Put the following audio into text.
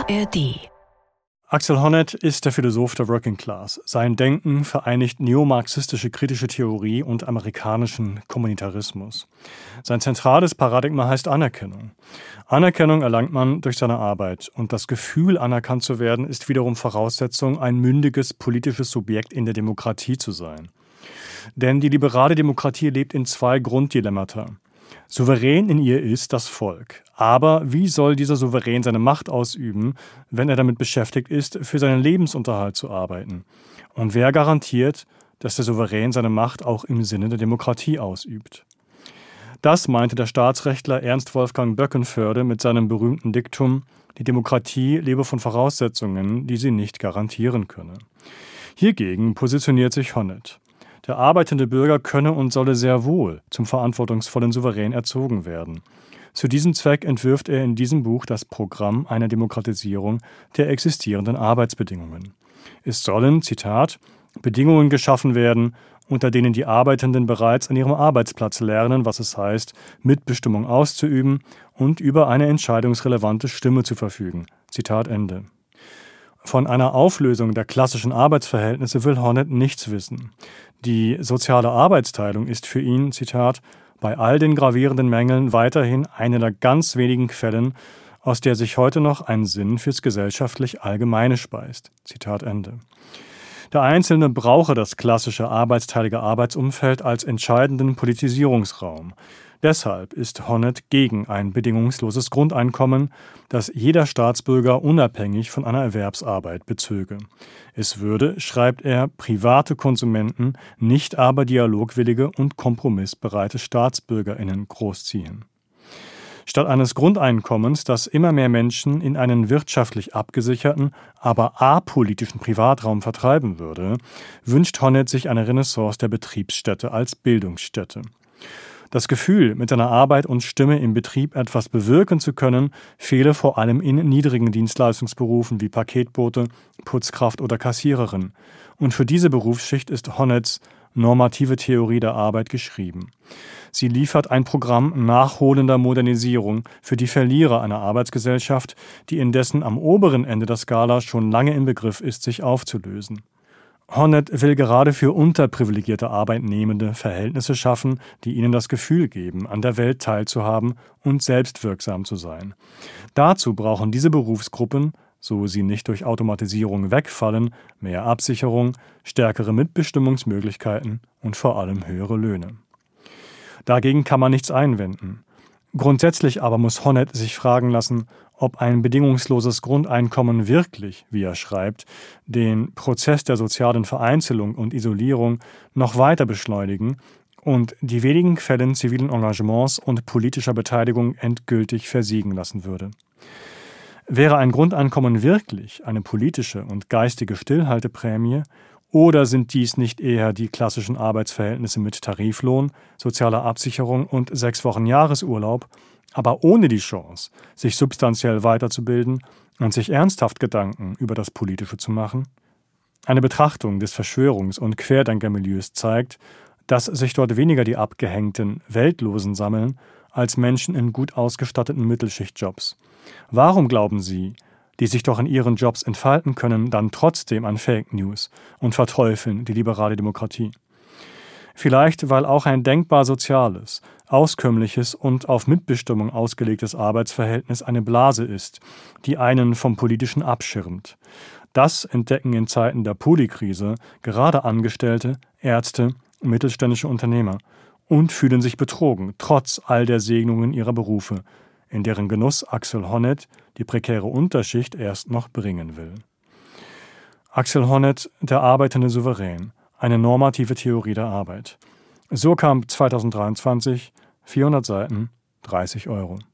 ARD. Axel Honneth ist der Philosoph der Working Class. Sein Denken vereinigt neomarxistische kritische Theorie und amerikanischen Kommunitarismus. Sein zentrales Paradigma heißt Anerkennung. Anerkennung erlangt man durch seine Arbeit. Und das Gefühl, anerkannt zu werden, ist wiederum Voraussetzung, ein mündiges politisches Subjekt in der Demokratie zu sein. Denn die liberale Demokratie lebt in zwei Grunddilemmata. Souverän in ihr ist das Volk. Aber wie soll dieser Souverän seine Macht ausüben, wenn er damit beschäftigt ist, für seinen Lebensunterhalt zu arbeiten? Und wer garantiert, dass der Souverän seine Macht auch im Sinne der Demokratie ausübt? Das meinte der Staatsrechtler Ernst Wolfgang Böckenförde mit seinem berühmten Diktum: Die Demokratie lebe von Voraussetzungen, die sie nicht garantieren könne. Hiergegen positioniert sich Honneth. Der arbeitende Bürger könne und solle sehr wohl zum verantwortungsvollen Souverän erzogen werden. Zu diesem Zweck entwirft er in diesem Buch das Programm einer Demokratisierung der existierenden Arbeitsbedingungen. Es sollen, Zitat, Bedingungen geschaffen werden, unter denen die Arbeitenden bereits an ihrem Arbeitsplatz lernen, was es heißt, Mitbestimmung auszuüben und über eine entscheidungsrelevante Stimme zu verfügen. Zitat Ende. Von einer Auflösung der klassischen Arbeitsverhältnisse will Honneth nichts wissen. Die soziale Arbeitsteilung ist für ihn, Zitat, bei all den gravierenden Mängeln weiterhin eine der ganz wenigen Quellen, aus der sich heute noch ein Sinn fürs gesellschaftlich Allgemeine speist. Zitat Ende. Der Einzelne brauche das klassische arbeitsteilige Arbeitsumfeld als entscheidenden Politisierungsraum. Deshalb ist Honneth gegen ein bedingungsloses Grundeinkommen, das jeder Staatsbürger unabhängig von einer Erwerbsarbeit bezöge. Es würde, schreibt er, private Konsumenten, nicht aber dialogwillige und kompromissbereite StaatsbürgerInnen großziehen. Statt eines Grundeinkommens, das immer mehr Menschen in einen wirtschaftlich abgesicherten, aber apolitischen Privatraum vertreiben würde, wünscht Honneth sich eine Renaissance der Betriebsstätte als Bildungsstätte. Das Gefühl, mit seiner Arbeit und Stimme im Betrieb etwas bewirken zu können, fehle vor allem in niedrigen Dienstleistungsberufen wie Paketbote, Putzkraft oder Kassiererin. Und für diese Berufsschicht ist Honneths normative Theorie der Arbeit geschrieben. Sie liefert ein Programm nachholender Modernisierung für die Verlierer einer Arbeitsgesellschaft, die indessen am oberen Ende der Skala schon lange im Begriff ist, sich aufzulösen. Honneth will gerade für unterprivilegierte Arbeitnehmende Verhältnisse schaffen, die ihnen das Gefühl geben, an der Welt teilzuhaben und selbstwirksam zu sein. Dazu brauchen diese Berufsgruppen, so sie nicht durch Automatisierung wegfallen, mehr Absicherung, stärkere Mitbestimmungsmöglichkeiten und vor allem höhere Löhne. Dagegen kann man nichts einwenden. Grundsätzlich aber muss Honneth sich fragen lassen, ob ein bedingungsloses Grundeinkommen wirklich, wie er schreibt, den Prozess der sozialen Vereinzelung und Isolierung noch weiter beschleunigen und die wenigen Quellen zivilen Engagements und politischer Beteiligung endgültig versiegen lassen würde. Wäre ein Grundeinkommen wirklich eine politische und geistige Stillhalteprämie, oder sind dies nicht eher die klassischen Arbeitsverhältnisse mit Tariflohn, sozialer Absicherung und 6 Wochen Jahresurlaub, aber ohne die Chance, sich substanziell weiterzubilden und sich ernsthaft Gedanken über das Politische zu machen? Eine Betrachtung des Verschwörungs- und Querdenkermilieus zeigt, dass sich dort weniger die abgehängten Weltlosen sammeln, als Menschen in gut ausgestatteten Mittelschichtjobs. Warum glauben Sie, die sich doch in ihren Jobs entfalten können, dann trotzdem an Fake News und verteufeln die liberale Demokratie? Vielleicht, weil auch ein denkbar soziales, auskömmliches und auf Mitbestimmung ausgelegtes Arbeitsverhältnis eine Blase ist, die einen vom Politischen abschirmt. Das entdecken in Zeiten der Polikrise gerade Angestellte, Ärzte, mittelständische Unternehmer und fühlen sich betrogen, trotz all der Segnungen ihrer Berufe, in deren Genuss Axel Honneth die prekäre Unterschicht erst noch bringen will. Axel Honneth, der arbeitende Souverän, eine normative Theorie der Arbeit. Surkamp 2023, 400 Seiten, 30 €.